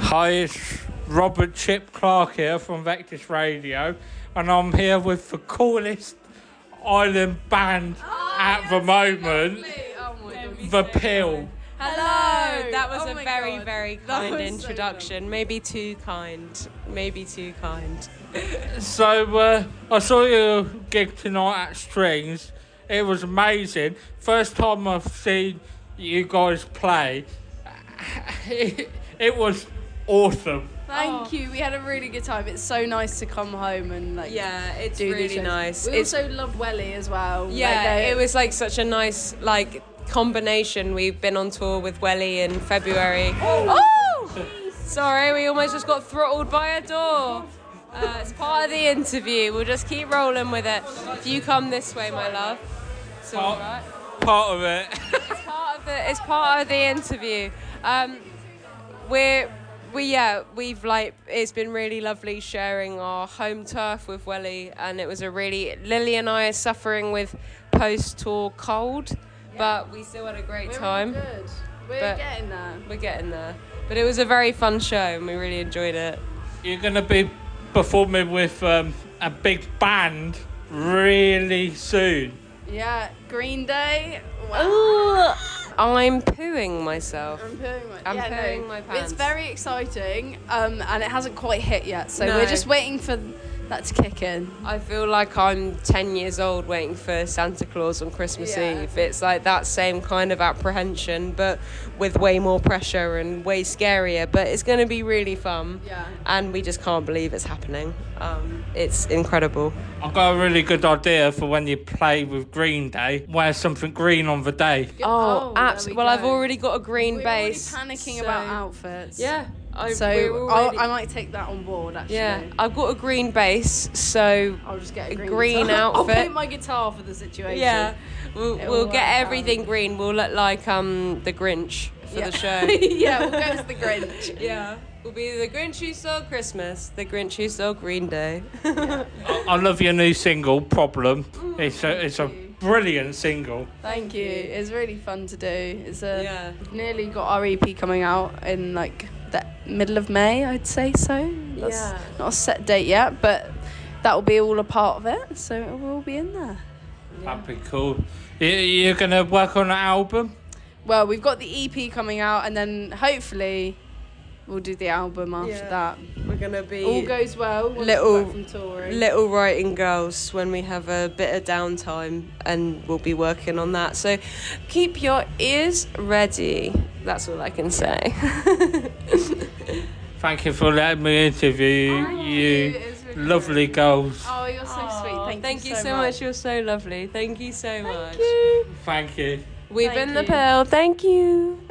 Hi, it's Robert Chip Clark here from Vectis Radio, and I'm here with the coolest island band at the moment, The Pill. Hello! That was a very, God. very kind introduction. Maybe too kind. So, I saw your gig tonight at Strings. It was amazing. First time I've seen you guys play. It was awesome. Thank you. We had a really good time. It's so nice to come home and Yeah, it's do these really shows. nice. We also love Welly as well. Yeah, it was such a nice combination. We've been on tour with Welly in February. Oh! Sorry, we almost just got throttled by a door. It's part of the interview. We'll just keep rolling with it. If you come this way, my love. It's all right. Part of it. It's part of the interview. It's been really lovely sharing our home turf with Welly, and it was Lily and I are suffering with post-tour cold, but we still had a great time. We're good. We're getting there. But it was a very fun show, and we really enjoyed it. You're going to be performing with a big band really soon. Yeah, Green Day. Ooh, I'm pooing myself. I'm pooing my pants. It's very exciting, and it hasn't quite hit yet, so No. we're just waiting for that to kick in. I feel like I'm 10 years old waiting for Santa Claus on Christmas Yeah. Eve. It's like that same kind of apprehension, but with way more pressure and way scarier. But it's going to be really fun. Yeah. And we just can't believe it's happening. It's incredible. I've got a really good idea for when you play with Green Day. Wear something green on the day. Oh, there absolutely. we Well, I've go. already got a green We're base. already panicking so- about outfits. Yeah. So I might take that on board, actually. Yeah, I've got a green base, so I'll just get a green guitar. I'll outfit. paint my guitar for the situation. yeah, we'll work get out. everything green. We'll look like the Grinch for the show. Yeah, we'll go as the Grinch. Yeah, we'll be the Grinch who stole Christmas, the Grinch who stole Green Day. I love your new single, Problem. It's a brilliant single. Thank you. It's really fun to do. It's Yeah. we've nearly got our EP coming out in the middle of May, I'd say so. That's Yeah. not a set date yet, but that will be all a part of it, so it will all be in there. That'd be cool. You're going to work on an album? Well, we've got the EP coming out, and then hopefully we'll do the album after that. We're gonna be All goes well. Once Little- we're back from touring. little writing girls when we have a bit of downtime, and we'll be working on that. So keep your ears ready. That's all I can say. Thank you for letting me interview you. It's really Lovely girls. Oh, you're so sweet. Thank you so much. You're so lovely. Thank you so much. Thank you. We've Thank been the you. pill. Thank you.